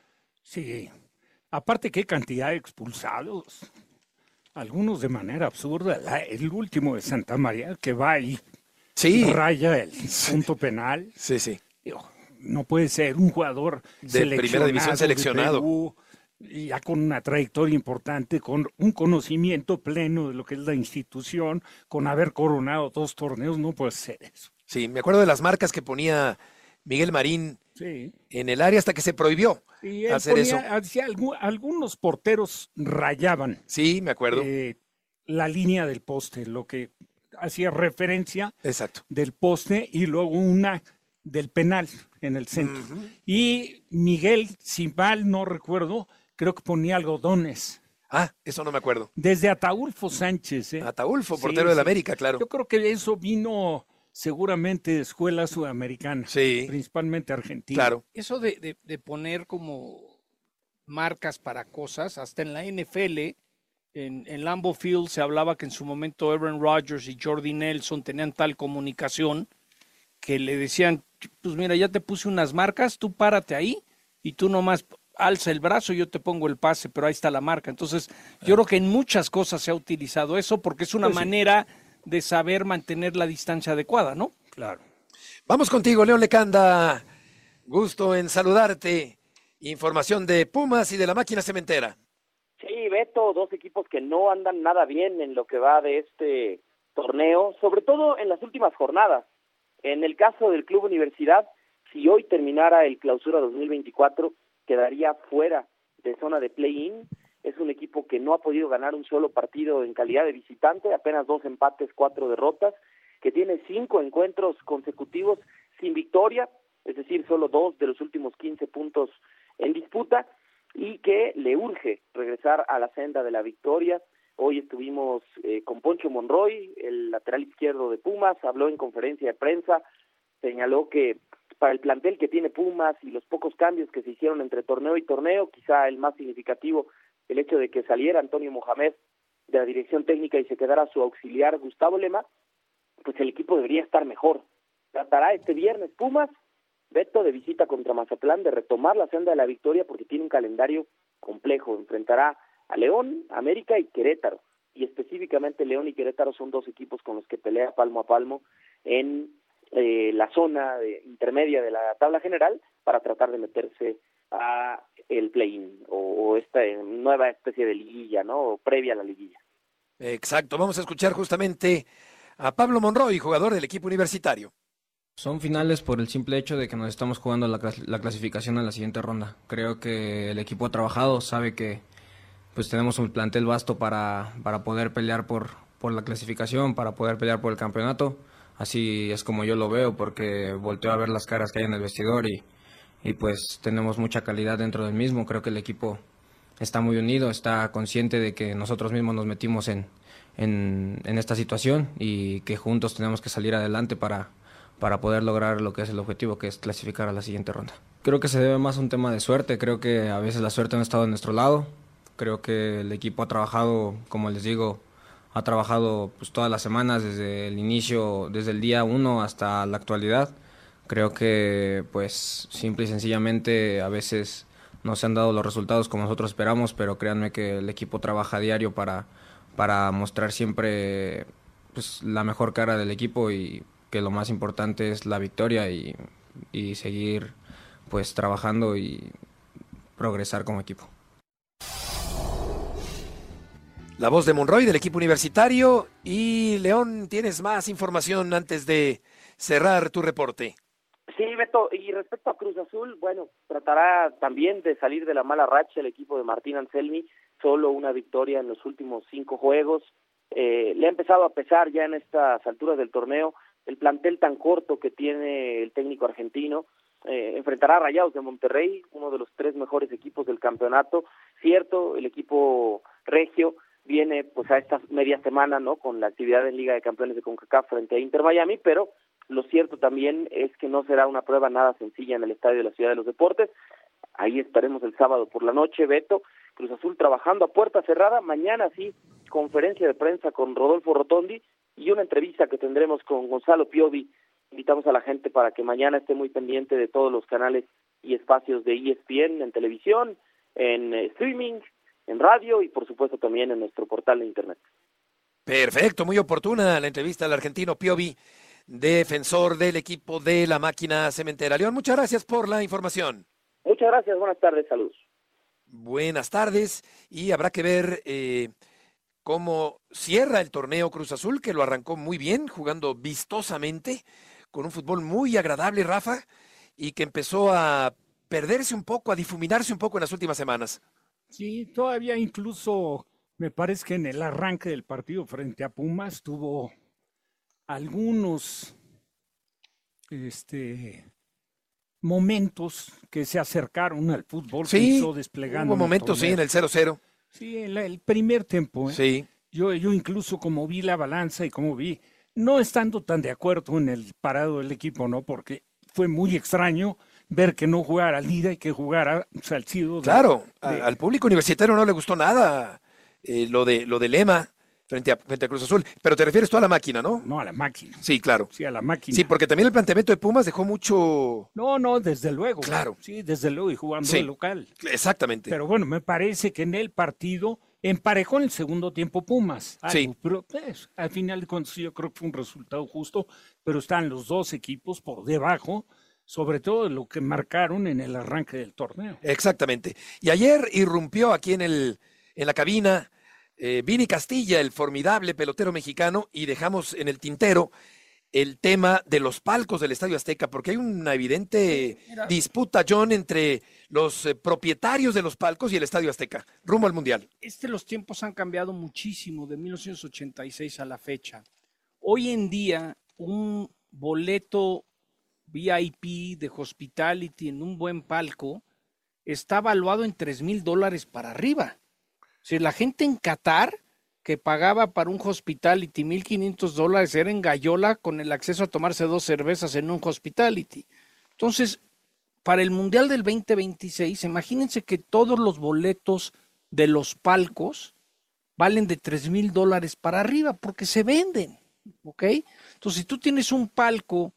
Sí, aparte qué cantidad de expulsados, algunos de manera absurda. La, el último de Santa María que va ahí, sí. raya el punto penal. Sí, sí. Digo, no puede ser un jugador de primera división seleccionado. De Perú, ya con una trayectoria importante, con un conocimiento pleno de lo que es la institución, con haber coronado dos torneos, no puede ser eso. Sí, me acuerdo de las marcas que ponía Miguel Marín sí. en el área hasta que se prohibió sí, hacer ponía, eso. Hacia, algunos porteros rayaban. Sí, me acuerdo. Eh, la línea del poste, lo que hacía referencia Exacto. del poste y luego una del penal en el centro. Uh-huh. Y Miguel, si mal no recuerdo, creo que ponía algodones. Ah, eso no me acuerdo. Desde Ataulfo Sánchez. ¿eh? Ataulfo, portero sí, del sí. América, claro. Yo creo que eso vino seguramente de escuela sudamericana, sí. principalmente argentina. Claro. Eso de, de, de poner como marcas para cosas, hasta en la N F L, en, en Lambeau Field se hablaba que en su momento Aaron Rodgers y Jordy Nelson tenían tal comunicación que le decían, pues mira, ya te puse unas marcas, tú párate ahí y tú nomás alza el brazo y yo te pongo el pase, pero ahí está la marca. Entonces, yo creo que en muchas cosas se ha utilizado eso porque es una pues manera sí. de saber mantener la distancia adecuada, ¿no? Claro. Vamos contigo, León Lecanda. Gusto en saludarte. Información de Pumas y de la máquina cementera. Sí, Sí, Beto, dos equipos que no andan nada bien en lo que va de este torneo, sobre todo en las últimas jornadas. En el caso del Club Universidad, si hoy terminara el Clausura dos mil veinticuatro, quedaría fuera de zona de play-in. Es un equipo que no ha podido ganar un solo partido en calidad de visitante, apenas dos empates, cuatro derrotas, que tiene cinco encuentros consecutivos sin victoria, es decir, solo dos de los últimos quince puntos en disputa, y que le urge regresar a la senda de la victoria. Hoy estuvimos eh, con Poncho Monroy, el lateral izquierdo de Pumas, habló en conferencia de prensa, señaló que para el plantel que tiene Pumas y los pocos cambios que se hicieron entre torneo y torneo, quizá el más significativo, el hecho de que saliera Antonio Mohamed de la dirección técnica y se quedara su auxiliar Gustavo Lema, pues el equipo debería estar mejor. Tratará este viernes Pumas, Beto, de visita contra Mazatlán, de retomar la senda de la victoria porque tiene un calendario complejo. Enfrentará a León, América y Querétaro. Y específicamente León y Querétaro son dos equipos con los que pelea palmo a palmo en eh, la zona de, intermedia de la tabla general para tratar de meterse a el play-in o, o esta nueva especie de liguilla, ¿no? O previa a la liguilla. Exacto. Vamos a escuchar justamente a Pablo Monroy, jugador del equipo universitario. Son finales por el simple hecho de que nos estamos jugando la, clas la clasificación a la siguiente ronda. Creo que el equipo ha trabajado, sabe que pues tenemos un plantel vasto para, para poder pelear por, por la clasificación, para poder pelear por el campeonato. Así es como yo lo veo, porque volteo a ver las caras que hay en el vestidor y, y pues tenemos mucha calidad dentro del mismo. Creo que el equipo está muy unido, está consciente de que nosotros mismos nos metimos en, en, en esta situación y que juntos tenemos que salir adelante para para poder lograr lo que es el objetivo, que es clasificar a la siguiente ronda. Creo que se debe más a un tema de suerte, creo que a veces la suerte no ha estado de nuestro lado, creo que el equipo ha trabajado, como les digo, ha trabajado pues todas las semanas, desde el inicio, desde el día uno hasta la actualidad. Creo que pues simple y sencillamente a veces no se han dado los resultados como nosotros esperamos, pero créanme que el equipo trabaja a diario para, para mostrar siempre pues la mejor cara del equipo y que lo más importante es la victoria y, y seguir pues trabajando y progresar como equipo. La voz de Monroy del equipo universitario. Y León, ¿tienes más información antes de cerrar tu reporte? Sí, Beto, y respecto a Cruz Azul, bueno, tratará también de salir de la mala racha el equipo de Martín Anselmi, solo una victoria en los últimos cinco juegos. Eh, le ha empezado a pesar ya en estas alturas del torneo el plantel tan corto que tiene el técnico argentino. Eh, enfrentará a Rayados de Monterrey, uno de los tres mejores equipos del campeonato. Cierto, el equipo regio viene pues a esta media semana, ¿no?, con la actividad en Liga de Campeones de CONCACAF frente a Inter Miami, pero lo cierto también es que no será una prueba nada sencilla en el Estadio de la Ciudad de los Deportes. Ahí estaremos el sábado por la noche, Beto. Cruz Azul trabajando a puerta cerrada. Mañana sí, conferencia de prensa con Rodolfo Rotondi y una entrevista que tendremos con Gonzalo Piovi. Invitamos a la gente para que mañana esté muy pendiente de todos los canales y espacios de E S P N en televisión, en streaming, en radio y por supuesto también en nuestro portal de internet. Perfecto, muy oportuna la entrevista al argentino Piovi, defensor del equipo de la Máquina Cementera. León, muchas gracias por la información. Muchas gracias, buenas tardes, saludos. Buenas tardes, y habrá que ver eh, cómo cierra el torneo Cruz Azul, que lo arrancó muy bien, jugando vistosamente, con un fútbol muy agradable, Rafa, y que empezó a perderse un poco, a difuminarse un poco en las últimas semanas. Sí, todavía incluso me parece que en el arranque del partido frente a Pumas tuvo algunos este, momentos que se acercaron al fútbol sí, que hizo desplegando. Hubo momentos, sí, en el cero cero. Sí, el, el primer tiempo. ¿eh? Sí. Yo, yo incluso como vi la balanza y como vi, no estando tan de acuerdo en el parado del equipo, ¿no? Porque fue muy extraño ver que no jugara Lira y que jugara Salcido. De, claro, de... al público universitario no le gustó nada eh, lo de lo de Lema frente a, frente a Cruz Azul, pero te refieres tú a la máquina, ¿no? No, a la máquina. Sí, claro. Sí, a la máquina. Sí, porque también el planteamiento de Pumas dejó mucho... No, no, desde luego. Claro. Sí, desde luego, y jugando sí, de local. Exactamente. Pero bueno, me parece que en el partido emparejó en el segundo tiempo Pumas. Algo, sí. Pero pues, al final de cuentas yo creo que fue un resultado justo, pero están los dos equipos por debajo, sobre todo de lo que marcaron en el arranque del torneo. Exactamente. Y ayer irrumpió aquí en el en la cabina, eh, Vini Castilla, el formidable pelotero mexicano, y dejamos en el tintero el tema de los palcos del Estadio Azteca, porque hay una evidente Mira. disputa, John, entre los eh, propietarios de los palcos y el Estadio Azteca, rumbo al Mundial. Este, los tiempos han cambiado muchísimo de mil novecientos ochenta y seis a la fecha. Hoy en día, un boleto V I P de Hospitality en un buen palco está valuado en tres mil dólares para arriba. O sea, la gente en Qatar que pagaba para un Hospitality mil quinientos dólares era en Gallola con el acceso a tomarse dos cervezas en un Hospitality. Entonces, para el Mundial del veinte veintiséis, imagínense que todos los boletos de los palcos valen de tres mil dólares para arriba porque se venden, ¿ok? Entonces, si tú tienes un palco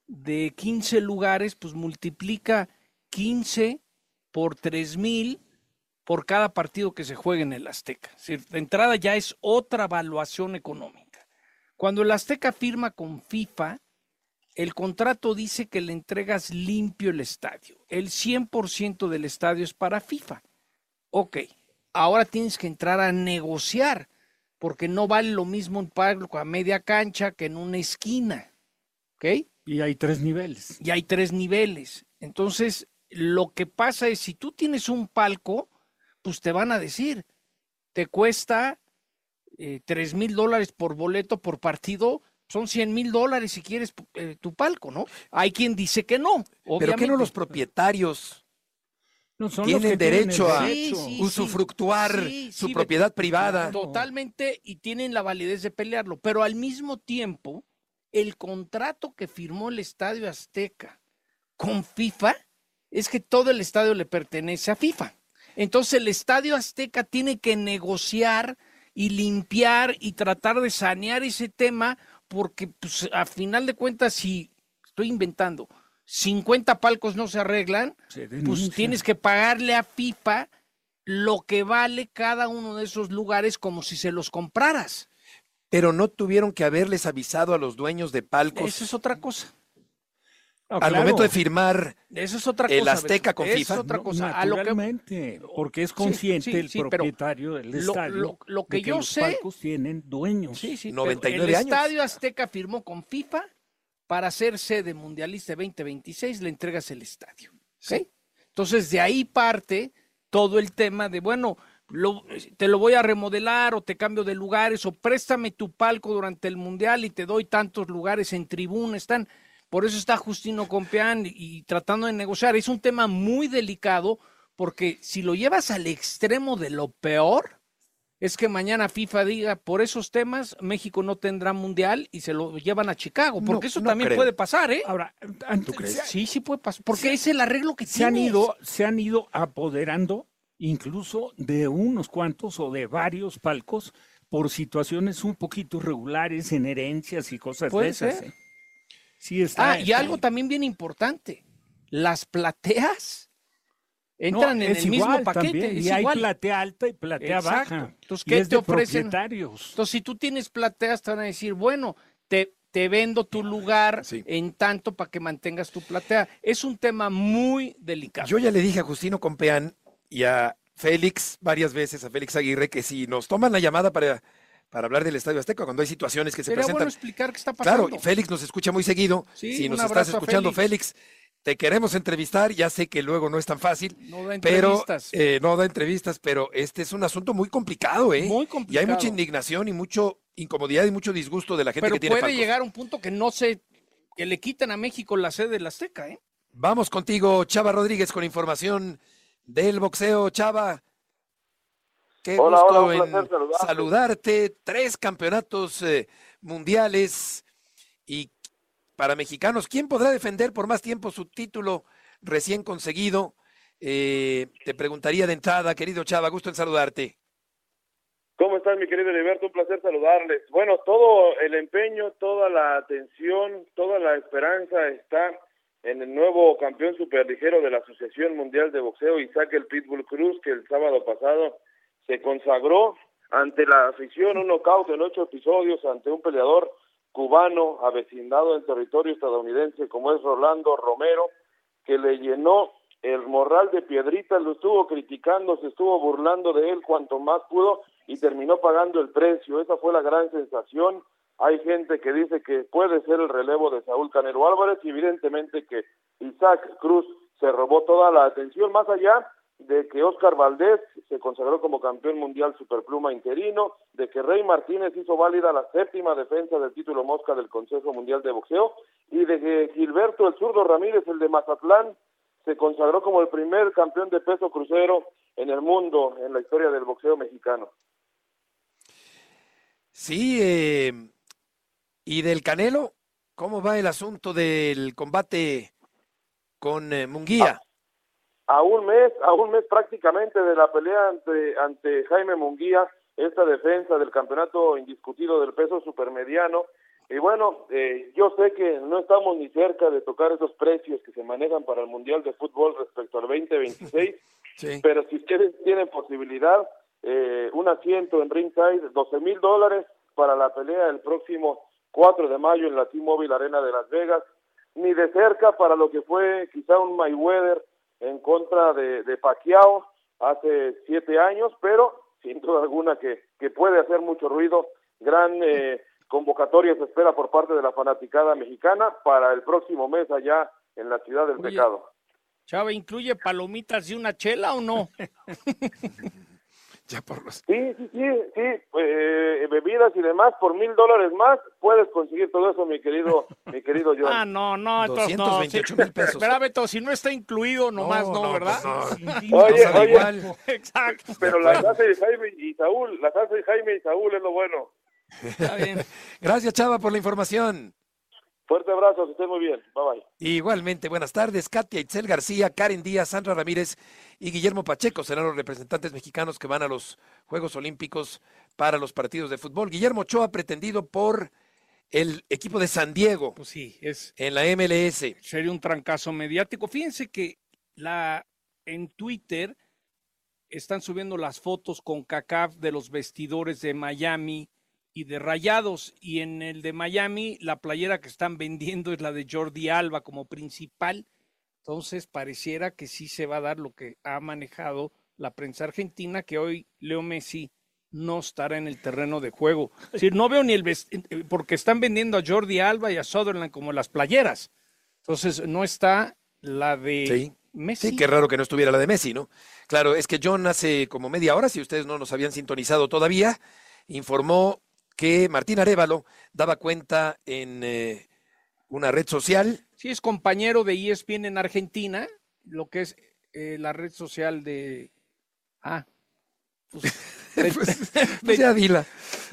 de quince lugares, pues multiplica quince por tres mil por cada partido que se juegue en el Azteca. Es decir, de entrada ya es otra evaluación económica. Cuando el Azteca firma con FIFA, el contrato dice que le entregas limpio el estadio. El cien por ciento del estadio es para FIFA. Ok, ahora tienes que entrar a negociar, porque no vale lo mismo un palco a media cancha que en una esquina. ¿Ok? Y hay tres niveles. Y hay tres niveles. Entonces, lo que pasa es, si tú tienes un palco, pues te van a decir, te cuesta eh, tres mil dólares por boleto por partido, son cien mil dólares si quieres eh, tu palco, ¿no? Hay quien dice que no. Obviamente. Pero que no los propietarios no, son tienen los que derecho tienen a derecho. Sí, sí, usufructuar sí, su sí, propiedad privada. Totalmente, y tienen la validez de pelearlo, pero al mismo tiempo, el contrato que firmó el Estadio Azteca con FIFA es que todo el estadio le pertenece a FIFA. Entonces el Estadio Azteca tiene que negociar y limpiar y tratar de sanear ese tema, porque pues, a final de cuentas, si estoy inventando, cincuenta palcos no se arreglan, Se pues denuncia. tienes que pagarle a FIFA lo que vale cada uno de esos lugares como si se los compraras. Pero no tuvieron que haberles avisado a los dueños de palcos. Esa es otra cosa. No, al claro. momento de firmar Esa es otra el cosa, Azteca Beto. con Esa FIFA. es otra No, cosa. A lo que, naturalmente, porque es consciente Sí, sí, el sí, pero propietario del lo- estadio lo- lo que de que yo los sé- palcos tienen dueños. Sí, sí, noventa y pero nueve el años. Estadio Azteca firmó con FIFA para ser sede mundialista veinte veintiséis, le entregas el estadio. ¿Ok? Entonces, de ahí parte todo el tema de, bueno, lo- te lo voy a remodelar o te cambio de lugares o préstame tu palco durante el mundial y te doy tantos lugares en tribuna. Están, por eso está Justino Compeán y, y tratando de negociar. Es un tema muy delicado porque si lo llevas al extremo de lo peor, es que mañana FIFA diga, por esos temas México no tendrá mundial y se lo llevan a Chicago, porque No, eso no también creo. puede pasar, ¿eh? Ahora, antes, crees? se, Sí, sí puede pasar, porque Sí. es el arreglo que se han tienes. ido, se han ido apoderando incluso de unos cuantos o de varios palcos por situaciones un poquito irregulares en herencias y cosas Puede de esas. ser. ¿eh? Sí está, Ah, y está algo ahí. también bien importante, las plateas No, entran en es el mismo igual paquete. también, es y hay igual. platea alta y platea Exacto. baja. Entonces, Y ¿qué es te de ofrecen? propietarios. Entonces, si tú tienes plateas, te van a decir, bueno, te, te vendo tu lugar Sí. en tanto para que mantengas tu platea. Es un tema muy delicado. Yo ya le dije a Justino Compeán y a Félix varias veces, a Félix Aguirre, que si nos toman la llamada para, para hablar del Estadio Azteca, cuando hay situaciones que se Sería bueno presentan. explicar qué está pasando. Claro, y Félix nos escucha muy seguido. Sí, si un nos estás abrazo a escuchando, Félix. Félix, te queremos entrevistar. Ya sé que luego no es tan fácil, No da pero entrevistas. eh, no da entrevistas, pero este es un asunto muy complicado, ¿eh? Muy Y hay complicado. mucha indignación y mucho incomodidad y mucho disgusto de la gente Pero que tiene puede palcos. llegar a un punto que no se, que le quitan a México la sede del Azteca, ¿eh? Vamos contigo, Chava Rodríguez, con información del boxeo. Chava, qué Hola, gusto hola, un en placer saludarte. saludarte. Tres campeonatos eh, mundiales y para mexicanos, ¿quién podrá defender por más tiempo su título recién conseguido? Eh, te preguntaría de entrada, querido Chava, gusto en saludarte. ¿Cómo estás, mi querido Heriberto? Un placer saludarles. Bueno, todo el empeño, toda la atención, toda la esperanza está en el nuevo campeón superligero de la Asociación Mundial de Boxeo, Isaac el Pitbull Cruz, que el sábado pasado se consagró ante la afición, un nocaut en ocho episodios ante un peleador cubano avecindado en territorio estadounidense como es Rolando Romero, que le llenó el morral de piedritas, lo estuvo criticando, se estuvo burlando de él cuanto más pudo y terminó pagando el precio. Esa fue la gran sensación. Hay gente que dice que puede ser el relevo de Saúl Canelo Álvarez y evidentemente que Isaac Cruz se robó toda la atención, más allá de que Oscar Valdés se consagró como campeón mundial superpluma interino, de que Rey Martínez hizo válida la séptima defensa del título mosca del Consejo Mundial de Boxeo y de que Gilberto el Zurdo Ramírez, el de Mazatlán, se consagró como el primer campeón de peso crucero en el mundo, en la historia del boxeo mexicano. Sí, eh, y del Canelo, ¿cómo va el asunto del combate con eh, Munguía? A, a un mes, a un mes prácticamente de la pelea ante, ante Jaime Munguía, esta defensa del campeonato indiscutido del peso supermediano. Y bueno, eh, yo sé que no estamos ni cerca de tocar esos precios que se manejan para el Mundial de Fútbol respecto al veinte veintiséis, sí. Pero si ustedes tienen posibilidad, eh, un asiento en ringside, doce mil dólares para la pelea el próximo cuatro de mayo en la T-Mobile Arena de Las Vegas, ni de cerca para lo que fue quizá un Mayweather en contra de, de Pacquiao hace siete años, pero sin duda alguna que, que puede hacer mucho ruido. Gran eh, convocatoria se espera por parte de la fanaticada mexicana para el próximo mes allá en la Ciudad del Oye, Pecado. Chava, ¿incluye palomitas y una chela o no? Ya por los... Sí, sí, sí, sí, eh, bebidas y demás, por mil dólares más, puedes conseguir todo eso, mi querido, mi querido John. Ah, no, no, entonces no. doscientos veintiocho mil pesos. Espera, Beto, si no está incluido, nomás no, no, no ¿verdad? Pues no. Sí, oye, oye, igual. Exacto. Pero la salsa de Jaime y Saúl, la salsa de Jaime y Saúl es lo bueno. Está bien. Gracias, Chava, por la información. Fuerte abrazo, que estén muy bien. Bye, bye. Igualmente, buenas tardes. Katia Itzel García, Karen Díaz, Sandra Ramírez y Guillermo Pacheco serán los representantes mexicanos que van a los Juegos Olímpicos para los partidos de fútbol. Guillermo Ochoa, pretendido por el equipo de San Diego. Pues sí, es en la M L S. Sería un trancazo mediático. Fíjense que la en Twitter están subiendo las fotos con CACAF de los vestidores de Miami y de Rayados, y en el de Miami la playera que están vendiendo es la de Jordi Alba como principal. Entonces pareciera que sí se va a dar lo que ha manejado la prensa argentina, que hoy Leo Messi no estará en el terreno de juego. Es decir, no veo ni el vestido, porque están vendiendo a Jordi Alba y a Sutherland como las playeras. Entonces no está la de sí. Messi. Sí, qué raro que no estuviera la de Messi, ¿no? Claro, es que John hace como media hora, si ustedes no nos habían sintonizado todavía, informó que Martín Arévalo daba cuenta en eh, una red social. Sí, es compañero de E S P N en Argentina, lo que es eh, la red social de... Ah, pues, pues, pues ya dila,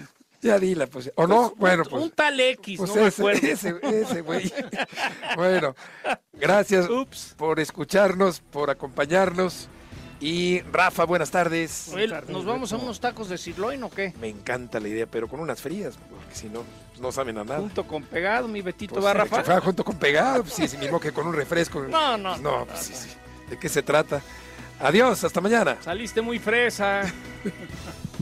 ya dila, pues. ¿O no? Pues, bueno, un, pues. Un tal X, pues no ese, me acuerdo. Ese, ese güey. Bueno, gracias Ups. por escucharnos, por acompañarnos. Y Rafa, buenas tardes. Oye, ¿nos vamos a unos tacos de sirloin o qué? Me encanta la idea, pero con unas frías, porque si no, no saben a nada. Junto con pegado, mi Betito, Pues, ¿va, Rafa? Rafa? Junto con pegado, pues, sí, sí, mismo que con un refresco. No, no. No, no pues, sí, sí. ¿De qué se trata? Adiós, hasta mañana. Saliste muy fresa.